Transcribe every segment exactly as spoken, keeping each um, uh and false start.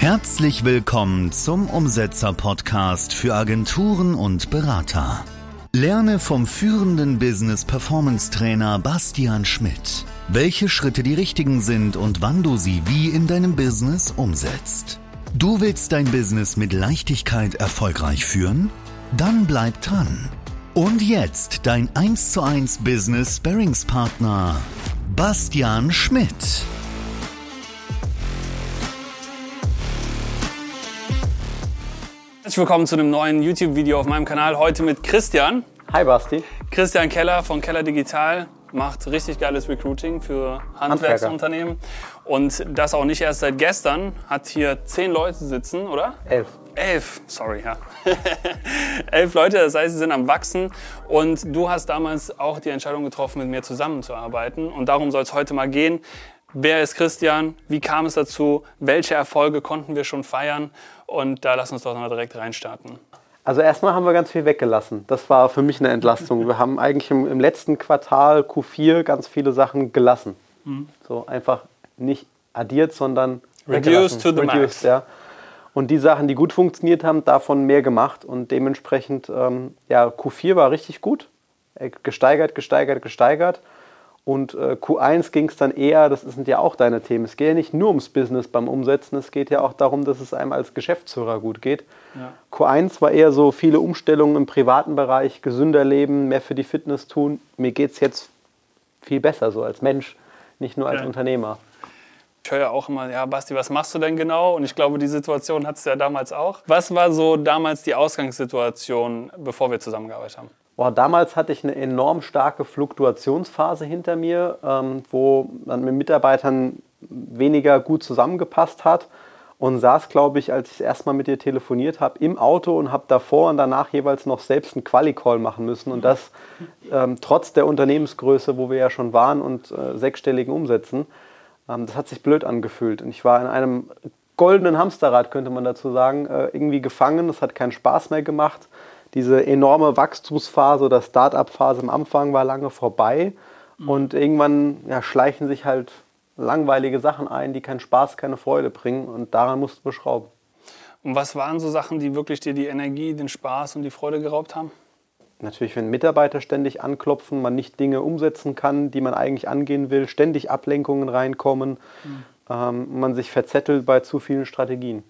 Herzlich willkommen zum Umsetzer-Podcast für Agenturen und Berater. Lerne vom führenden Business-Performance-Trainer Bastian Schmidt, welche Schritte die richtigen sind und wann du sie wie in deinem Business umsetzt. Du willst dein Business mit Leichtigkeit erfolgreich führen? Dann bleib dran. Und jetzt dein eins zu eins Business-Sparringspartner Bastian Schmidt. Herzlich willkommen zu einem neuen YouTube-Video auf meinem Kanal. Heute mit Christian. Hi Basti. Christian Keller von Keller Digital macht richtig geiles Recruiting für Handwerksunternehmen. Und das auch nicht erst seit gestern. Hat hier zehn Leute sitzen, oder? Elf. Elf, sorry, ja. Elf Leute, das heißt, sie sind am Wachsen. Und du hast damals auch die Entscheidung getroffen, mit mir zusammenzuarbeiten. Und darum soll es heute mal gehen. Wer ist Christian? Wie kam es dazu? Welche Erfolge konnten wir schon feiern? Und da lass uns doch mal direkt reinstarten. Also erstmal haben wir ganz viel weggelassen. Das war für mich eine Entlastung. Wir haben eigentlich im, im letzten Quartal Q vier ganz viele Sachen gelassen. Mhm. So einfach nicht addiert, sondern reduced to the Reduced, max. Ja. Und die Sachen, die gut funktioniert haben, davon mehr gemacht. Und dementsprechend, ähm, ja, Q vier war richtig gut. Gesteigert, gesteigert, gesteigert. Und äh, Q eins ging es dann eher, das sind ja auch deine Themen, es geht ja nicht nur ums Business beim Umsetzen, es geht ja auch darum, dass es einem als Geschäftsführer gut geht. Ja. Q eins war eher so viele Umstellungen im privaten Bereich, gesünder leben, mehr für die Fitness tun. Mir geht es jetzt viel besser so als Mensch, nicht nur als ja. Unternehmer. Ich höre ja auch immer, ja Basti, was machst du denn genau? Und ich glaube, die Situation hattest du ja damals auch. Was war so damals die Ausgangssituation, bevor wir zusammengearbeitet haben? Boah, damals hatte ich eine enorm starke Fluktuationsphase hinter mir, ähm, wo man mit Mitarbeitern weniger gut zusammengepasst hat und saß, glaube ich, als ich das erste Mal mit dir telefoniert habe, im Auto und habe davor und danach jeweils noch selbst einen Quali-Call machen müssen und das ähm, trotz der Unternehmensgröße, wo wir ja schon waren und äh, sechsstelligen Umsätzen. Ähm, das hat sich blöd angefühlt und ich war in einem goldenen Hamsterrad, könnte man dazu sagen, äh, irgendwie gefangen. Das hat keinen Spaß mehr gemacht. Diese enorme Wachstumsphase oder Start-up-Phase am Anfang war lange vorbei mhm. und irgendwann ja, schleichen sich halt langweilige Sachen ein, die keinen Spaß, keine Freude bringen und daran mussten wir schrauben. Und was waren so Sachen, die wirklich dir die Energie, den Spaß und die Freude geraubt haben? Natürlich, wenn Mitarbeiter ständig anklopfen, man nicht Dinge umsetzen kann, die man eigentlich angehen will, ständig Ablenkungen reinkommen, mhm. ähm, man sich verzettelt bei zu vielen Strategien.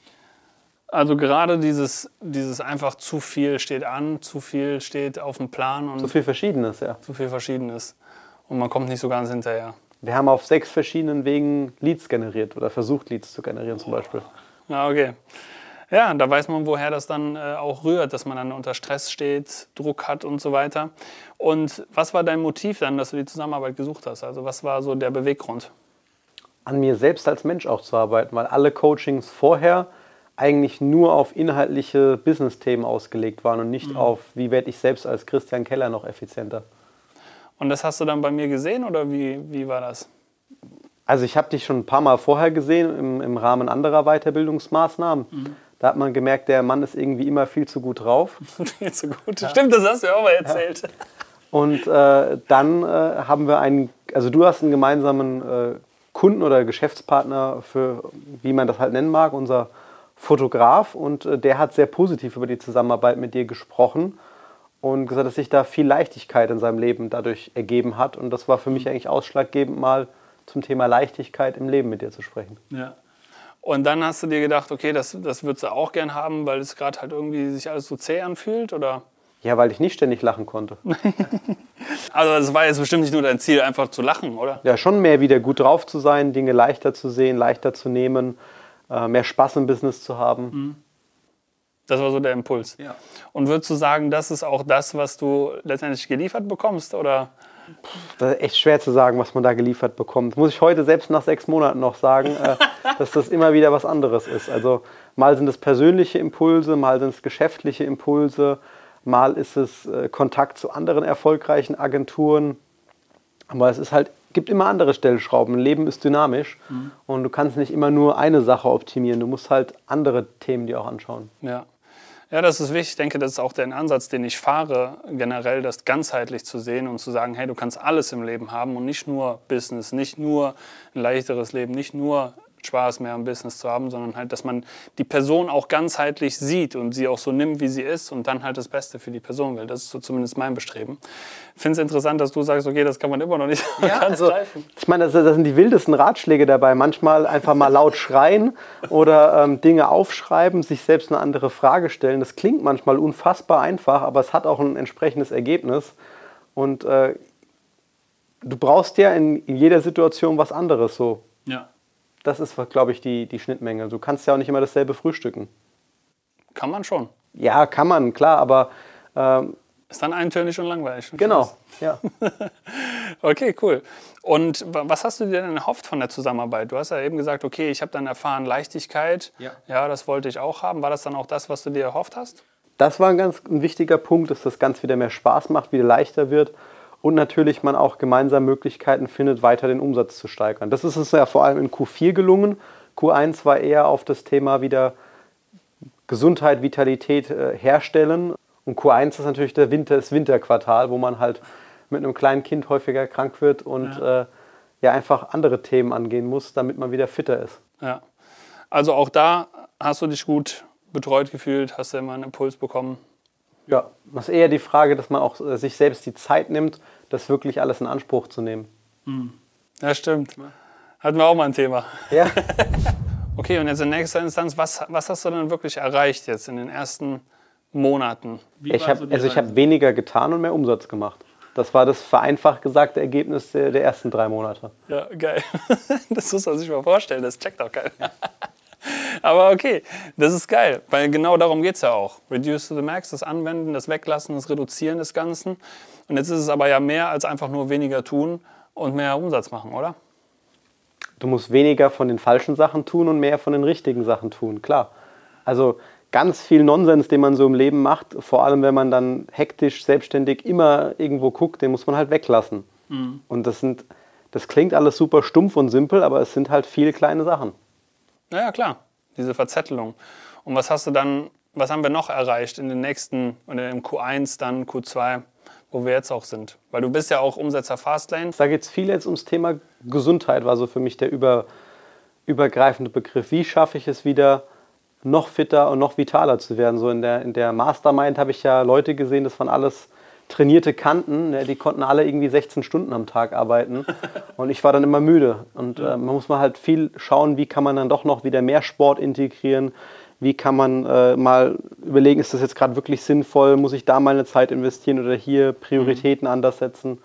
Also gerade dieses, dieses einfach zu viel steht an, zu viel steht auf dem Plan. Und zu viel Verschiedenes, ja. Zu viel Verschiedenes. Und man kommt nicht so ganz hinterher. Wir haben auf sechs verschiedenen Wegen Leads generiert oder versucht, Leads zu generieren zum Beispiel. Ja, okay. Ja, da weiß man, woher das dann äh, auch rührt, dass man dann unter Stress steht, Druck hat und so weiter. Und was war dein Motiv dann, dass du die Zusammenarbeit gesucht hast? Also was war so der Beweggrund? An mir selbst als Mensch auch zu arbeiten, weil alle Coachings vorher eigentlich nur auf inhaltliche Business-Themen ausgelegt waren und nicht mhm. auf, wie werde ich selbst als Christian Keller noch effizienter. Und das hast du dann bei mir gesehen oder wie, wie war das? Also ich habe dich schon ein paar Mal vorher gesehen im, im Rahmen anderer Weiterbildungsmaßnahmen. Mhm. Da hat man gemerkt, der Mann ist irgendwie immer viel zu gut drauf. Viel zu gut, ja. Stimmt, das hast du ja auch mal erzählt. Ja. Und äh, dann äh, haben wir einen, also du hast einen gemeinsamen äh, Kunden oder Geschäftspartner für, wie man das halt nennen mag, unser Fotograf, und äh, der hat sehr positiv über die Zusammenarbeit mit dir gesprochen und gesagt, dass sich da viel Leichtigkeit in seinem Leben dadurch ergeben hat, und das war für mich eigentlich ausschlaggebend, mal zum Thema Leichtigkeit im Leben mit dir zu sprechen. Ja. Und dann hast du dir gedacht, okay, das, das würdest du auch gern haben, weil es gerade halt irgendwie sich alles so zäh anfühlt, oder? Ja, weil ich nicht ständig lachen konnte. Also das war jetzt bestimmt nicht nur dein Ziel, einfach zu lachen, oder? Ja, schon mehr wieder gut drauf zu sein, Dinge leichter zu sehen, leichter zu nehmen, mehr Spaß im Business zu haben. Das war so der Impuls. Ja. Und würdest du sagen, das ist auch das, was du letztendlich geliefert bekommst? Oder? Das ist echt schwer zu sagen, was man da geliefert bekommt. Das muss ich heute selbst nach sechs Monaten noch sagen, dass das immer wieder was anderes ist. Also mal sind es persönliche Impulse, mal sind es geschäftliche Impulse, mal ist es Kontakt zu anderen erfolgreichen Agenturen. Aber es ist halt, gibt immer andere Stellschrauben. Leben ist dynamisch mhm. und du kannst nicht immer nur eine Sache optimieren. Du musst halt andere Themen dir auch anschauen. Ja. Ja, das ist wichtig. Ich denke, das ist auch der Ansatz, den ich fahre, generell das ganzheitlich zu sehen und zu sagen, hey, du kannst alles im Leben haben und nicht nur Business, nicht nur ein leichteres Leben, nicht nur Spaß mehr am Business zu haben, sondern halt, dass man die Person auch ganzheitlich sieht und sie auch so nimmt, wie sie ist und dann halt das Beste für die Person will. Das ist so zumindest mein Bestreben. Ich finde es interessant, dass du sagst, okay, das kann man immer noch nicht ja, ganz also, greifen. Ich meine, da sind die wildesten Ratschläge dabei. Manchmal einfach mal laut schreien oder ähm, Dinge aufschreiben, sich selbst eine andere Frage stellen. Das klingt manchmal unfassbar einfach, aber es hat auch ein entsprechendes Ergebnis. Und äh, du brauchst ja in, in jeder Situation was anderes so. Ja. Das ist, glaube ich, die, die Schnittmenge. Du kannst ja auch nicht immer dasselbe frühstücken. Kann man schon. Ja, kann man, klar, aber... Ähm, ist dann eintönig und langweilig. Genau, ja. Okay, cool. Und was hast du dir denn erhofft von der Zusammenarbeit? Du hast ja eben gesagt, okay, ich habe dann erfahren Leichtigkeit. Ja. Ja, das wollte ich auch haben. War das dann auch das, was du dir erhofft hast? Das war ein ganz ein wichtiger Punkt, dass das ganz wieder mehr Spaß macht, wieder leichter wird. Und natürlich man auch gemeinsam Möglichkeiten findet, weiter den Umsatz zu steigern. Das ist uns ja vor allem in Q vier gelungen. Q eins war eher auf das Thema wieder Gesundheit, Vitalität äh, herstellen. Und Q eins ist natürlich der Winter, das Winterquartal, wo man halt mit einem kleinen Kind häufiger krank wird und ja. Äh, ja einfach andere Themen angehen muss, damit man wieder fitter ist. Ja. Also auch da hast du dich gut betreut gefühlt, hast du immer einen Impuls bekommen? Ja, das ist eher die Frage, dass man auch äh, sich selbst die Zeit nimmt, das wirklich alles in Anspruch zu nehmen. Ja, stimmt. Hatten wir auch mal ein Thema. Ja. Okay, und jetzt in nächster Instanz, was, was hast du denn wirklich erreicht jetzt in den ersten Monaten? Wie ich habe also ich habe weniger getan und mehr Umsatz gemacht. Das war das vereinfacht gesagte Ergebnis der, der ersten drei Monate. Ja, geil. Das muss man sich mal vorstellen, das checkt auch keiner. Aber okay, das ist geil, weil genau darum geht es ja auch. Reduce to the max, das Anwenden, das Weglassen, das Reduzieren des Ganzen. Und jetzt ist es aber ja mehr als einfach nur weniger tun und mehr Umsatz machen, oder? Du musst weniger von den falschen Sachen tun und mehr von den richtigen Sachen tun, klar. Also ganz viel Nonsens, den man so im Leben macht, vor allem wenn man dann hektisch, selbstständig immer irgendwo guckt, den muss man halt weglassen. Mhm. Und das sind, das klingt alles super stumpf und simpel, aber es sind halt viele kleine Sachen. Ja, klar, diese Verzettelung. Und was hast du dann, was haben wir noch erreicht in den nächsten, oder im Q eins, dann Q zwei, wo wir jetzt auch sind? Weil du bist ja auch Umsetzer Fastlane. Da geht es viel jetzt ums Thema Gesundheit, war so für mich der über, übergreifende Begriff. Wie schaffe ich es wieder, noch fitter und noch vitaler zu werden? So in der, in der Mastermind habe ich ja Leute gesehen, das waren alles trainierte Kanten, ne? Die konnten alle irgendwie sechzehn Stunden am Tag arbeiten und ich war dann immer müde. Und äh, man muss mal halt viel schauen, wie kann man dann doch noch wieder mehr Sport integrieren, wie kann man äh, mal überlegen, ist das jetzt gerade wirklich sinnvoll, muss ich da meine Zeit investieren oder hier Prioritäten mhm. anders setzen.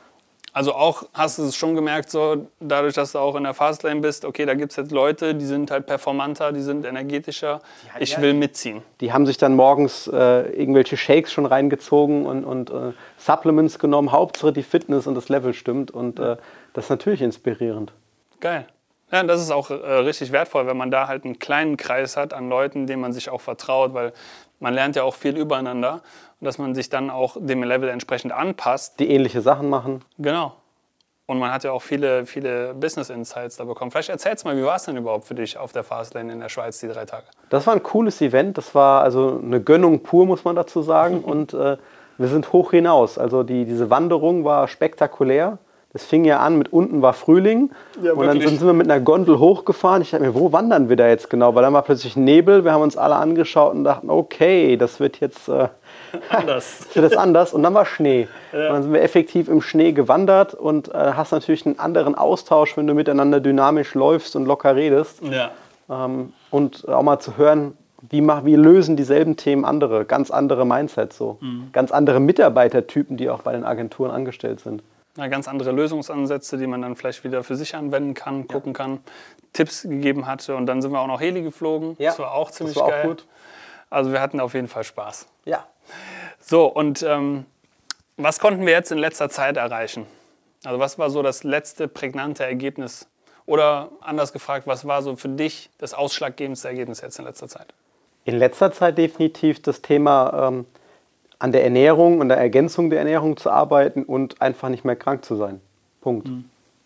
Also auch, hast du es schon gemerkt, so dadurch, dass du auch in der Fastlane bist, okay, da gibt es jetzt Leute, die sind halt performanter, die sind energetischer, ja, ich ja, will mitziehen. Die haben sich dann morgens äh, irgendwelche Shakes schon reingezogen und, und äh, Supplements genommen, Hauptsache die Fitness und das Level stimmt und äh, das ist natürlich inspirierend. Geil. Ja, das ist auch äh, richtig wertvoll, wenn man da halt einen kleinen Kreis hat an Leuten, denen man sich auch vertraut, weil man lernt ja auch viel übereinander und dass man sich dann auch dem Level entsprechend anpasst. Die ähnliche Sachen machen. Genau. Und man hat ja auch viele, viele Business-Insights da bekommen. Vielleicht erzählst du mal, wie war es denn überhaupt für dich auf der Fastlane in der Schweiz, die drei Tage? Das war ein cooles Event. Das war also eine Gönnung pur, muss man dazu sagen. Und äh, wir sind hoch hinaus. Also die, diese Wanderung war spektakulär. Das fing ja an, mit unten war Frühling ja, und dann sind wir mit einer Gondel hochgefahren. Ich dachte mir, wo wandern wir da jetzt genau? Weil dann war plötzlich Nebel, wir haben uns alle angeschaut und dachten, okay, das wird jetzt äh, anders. das wird jetzt anders. Und dann war Schnee. Ja. Und dann sind wir effektiv im Schnee gewandert und äh, hast natürlich einen anderen Austausch, wenn du miteinander dynamisch läufst und locker redest. Ja. Ähm, und auch mal zu hören, wie, mach, wie lösen dieselben Themen andere, ganz andere Mindsets so. Mhm. Ganz andere Mitarbeitertypen, die auch bei den Agenturen angestellt sind. Ja, ganz andere Lösungsansätze, die man dann vielleicht wieder für sich anwenden kann, gucken ja. kann, Tipps gegeben hatte. Und dann sind wir auch noch Heli geflogen. Ja, das war auch ziemlich das war geil. Auch gut. Also wir hatten auf jeden Fall Spaß. Ja. So, und ähm, was konnten wir jetzt in letzter Zeit erreichen? Also was war so das letzte prägnante Ergebnis? Oder anders gefragt, was war so für dich das ausschlaggebendste Ergebnis jetzt in letzter Zeit? In letzter Zeit definitiv das Thema... Ähm, an der Ernährung und der Ergänzung der Ernährung zu arbeiten und einfach nicht mehr krank zu sein. Punkt. Mhm.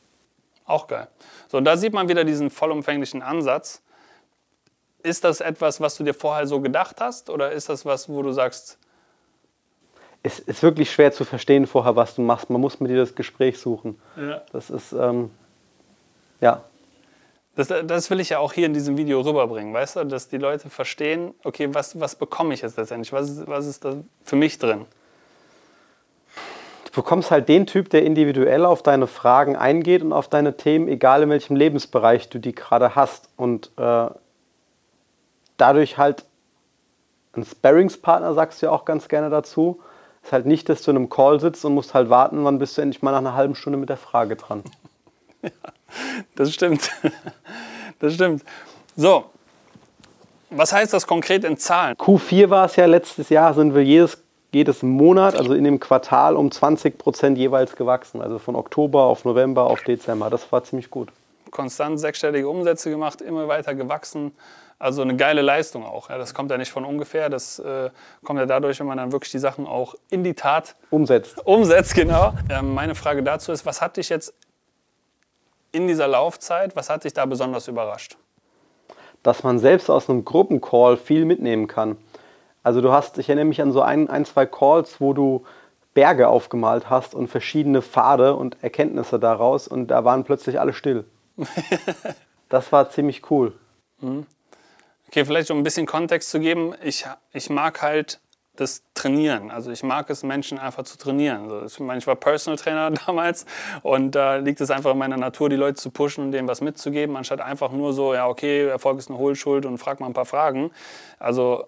Auch geil. So, und da sieht man wieder diesen vollumfänglichen Ansatz. Ist das etwas, was du dir vorher so gedacht hast oder ist das was, wo du sagst... Es ist wirklich schwer zu verstehen vorher, was du machst. Man muss mit dir das Gespräch suchen. Ja. Das ist, ähm, ja. Das, das will ich ja auch hier in diesem Video rüberbringen, weißt du? Dass die Leute verstehen, okay, was, was bekomme ich jetzt letztendlich? Was ist, was ist da für mich drin? Du bekommst halt den Typ, der individuell auf deine Fragen eingeht und auf deine Themen, egal in welchem Lebensbereich du die gerade hast. Und äh, dadurch halt ein Sparringspartner, sagst du ja auch ganz gerne dazu, ist halt nicht, dass du in einem Call sitzt und musst halt warten, wann bist du endlich mal nach einer halben Stunde mit der Frage dran. Ja, das stimmt. Das stimmt. So, was heißt das konkret in Zahlen? Q vier war es ja letztes Jahr, sind wir jedes jedes Monat, also in dem Quartal, um zwanzig Prozent jeweils gewachsen. Also von Oktober auf November auf Dezember. Das war ziemlich gut. Konstant sechsstellige Umsätze gemacht, immer weiter gewachsen. Also eine geile Leistung auch. Ja, das kommt ja nicht von ungefähr. Das äh, kommt ja dadurch, wenn man dann wirklich die Sachen auch in die Tat umsetzt. Umsetzt, genau. Ähm, meine Frage dazu ist, was hat dich jetzt in dieser Laufzeit, was hat dich da besonders überrascht? Dass man selbst aus einem Gruppencall viel mitnehmen kann. Also du hast, ich erinnere mich an so ein, ein, zwei Calls, wo du Berge aufgemalt hast und verschiedene Pfade und Erkenntnisse daraus und da waren plötzlich alle still. Das war ziemlich cool. Okay, vielleicht um ein bisschen Kontext zu geben, ich, ich mag halt das Trainieren. Also ich mag es, Menschen einfach zu trainieren. Also ich meine, ich war Personal Trainer damals und da liegt es einfach in meiner Natur, die Leute zu pushen und denen was mitzugeben, anstatt einfach nur so, ja okay, Erfolg ist eine Hohlschuld und frag mal ein paar Fragen. Also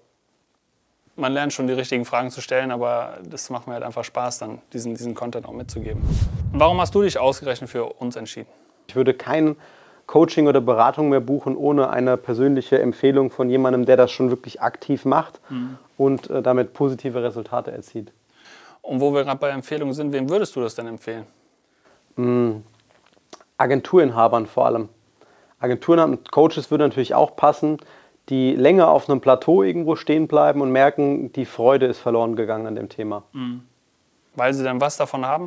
man lernt schon die richtigen Fragen zu stellen, aber das macht mir halt einfach Spaß, dann diesen, diesen Content auch mitzugeben. Warum hast du dich ausgerechnet für uns entschieden? Ich würde kein Coaching oder Beratung mehr buchen, ohne eine persönliche Empfehlung von jemandem, der das schon wirklich aktiv macht mhm. und äh, damit positive Resultate erzielt. Und wo wir gerade bei Empfehlungen sind, wem würdest du das denn empfehlen? Mhm. Agenturinhabern vor allem. Agenturen und Coaches würde natürlich auch passen, die länger auf einem Plateau irgendwo stehen bleiben und merken, die Freude ist verloren gegangen an dem Thema. Mhm. Weil sie dann was davon haben?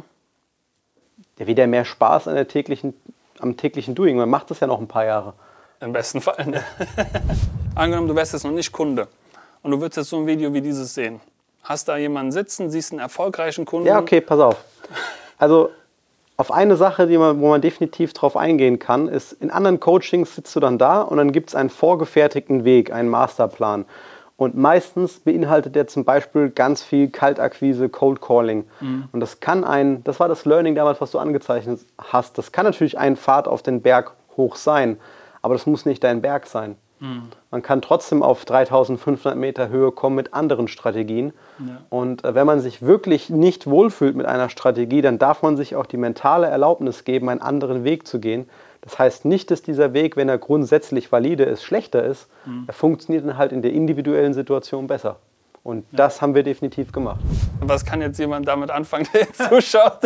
Ja, wieder mehr Spaß an der täglichen, am täglichen Doing. Man macht das ja noch ein paar Jahre. Im besten Fall. Ne? Angenommen, du wärst jetzt noch nicht Kunde und du würdest jetzt so ein Video wie dieses sehen. Hast da jemanden sitzen, siehst einen erfolgreichen Kunden? Ja, okay, pass auf. Also auf eine Sache, die man, wo man definitiv drauf eingehen kann, ist, in anderen Coachings sitzt du dann da und dann gibt es einen vorgefertigten Weg, einen Masterplan. Und meistens beinhaltet der zum Beispiel ganz viel Kaltakquise, Cold Calling. Mhm. Und das kann ein, das war das Learning damals, was du angezeichnet hast, das kann natürlich ein Pfad auf den Berg hoch sein, aber das muss nicht dein Berg sein. Mhm. Man kann trotzdem auf dreitausendfünfhundert Meter Höhe kommen mit anderen Strategien. Ja. Und äh, wenn man sich wirklich nicht wohlfühlt mit einer Strategie, dann darf man sich auch die mentale Erlaubnis geben, einen anderen Weg zu gehen. Das heißt nicht, dass dieser Weg, wenn er grundsätzlich valide ist, schlechter ist. Mhm. Er funktioniert dann halt in der individuellen Situation besser. Und ja. das haben wir definitiv gemacht. Was kann jetzt jemand damit anfangen, der jetzt zuschaut?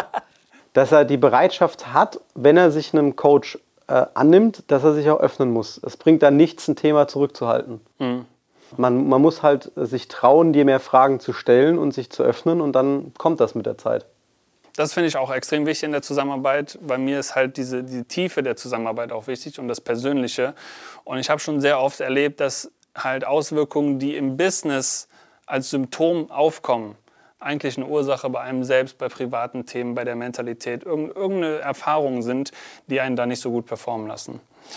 Dass er die Bereitschaft hat, wenn er sich einem Coach äh, annimmt, dass er sich auch öffnen muss. Es bringt dann nichts, ein Thema zurückzuhalten. Mhm. Man, man muss halt sich trauen, dir mehr Fragen zu stellen und sich zu öffnen und dann kommt das mit der Zeit. Das finde ich auch extrem wichtig in der Zusammenarbeit. Bei mir ist halt diese, die Tiefe der Zusammenarbeit auch wichtig und das Persönliche. Und ich habe schon sehr oft erlebt, dass halt Auswirkungen, die im Business als Symptom aufkommen, eigentlich eine Ursache bei einem selbst, bei privaten Themen, bei der Mentalität, irgendeine Erfahrungen sind, die einen da nicht so gut performen lassen.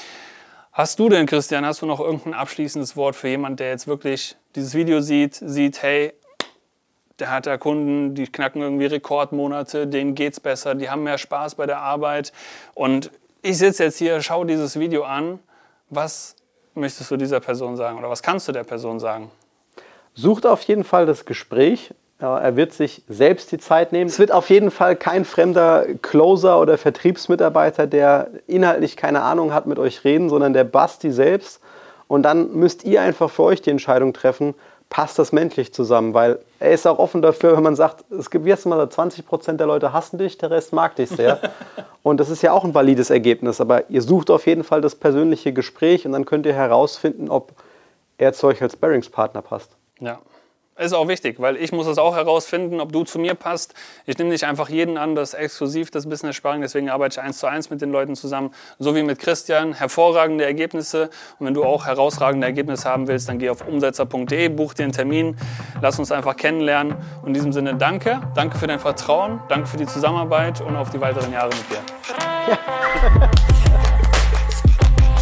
Hast du denn, Christian, hast du noch irgendein abschließendes Wort für jemanden, der jetzt wirklich dieses Video sieht, sieht, hey, der hat ja Kunden, die knacken irgendwie Rekordmonate, denen geht's besser, die haben mehr Spaß bei der Arbeit und ich sitze jetzt hier, schaue dieses Video an. Was möchtest du dieser Person sagen oder was kannst du der Person sagen? Sucht auf jeden Fall das Gespräch. Er wird sich selbst die Zeit nehmen. Es wird auf jeden Fall kein fremder Closer oder Vertriebsmitarbeiter, der inhaltlich keine Ahnung hat, mit euch reden, sondern der Basti selbst. Und dann müsst ihr einfach für euch die Entscheidung treffen, passt das menschlich zusammen, weil er ist auch offen dafür, wenn man sagt, es gibt jetzt mal zwanzig Prozent der Leute hassen dich, der Rest mag dich sehr. Und das ist ja auch ein valides Ergebnis, aber ihr sucht auf jeden Fall das persönliche Gespräch und dann könnt ihr herausfinden, ob er zu euch als Sparringspartner passt. Ja. Ist auch wichtig, weil ich muss es auch herausfinden, ob du zu mir passt. Ich nehme nicht einfach jeden an, das ist exklusiv, das Business Sparring, deswegen arbeite ich eins zu eins mit den Leuten zusammen, so wie mit Christian. Hervorragende Ergebnisse und wenn du auch herausragende Ergebnisse haben willst, dann geh auf umsetzer punkt de, buch dir einen Termin, lass uns einfach kennenlernen. Und in diesem Sinne danke, danke für dein Vertrauen, danke für die Zusammenarbeit und auf die weiteren Jahre mit dir. Ja.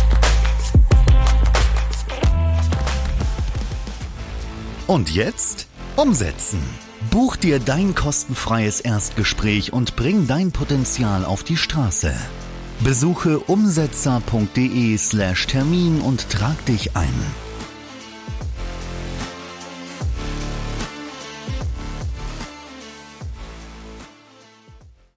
Und jetzt umsetzen. Buch dir dein kostenfreies Erstgespräch und bring dein Potenzial auf die Straße. Besuche umsetzer punkt de slash Termin und trag dich ein.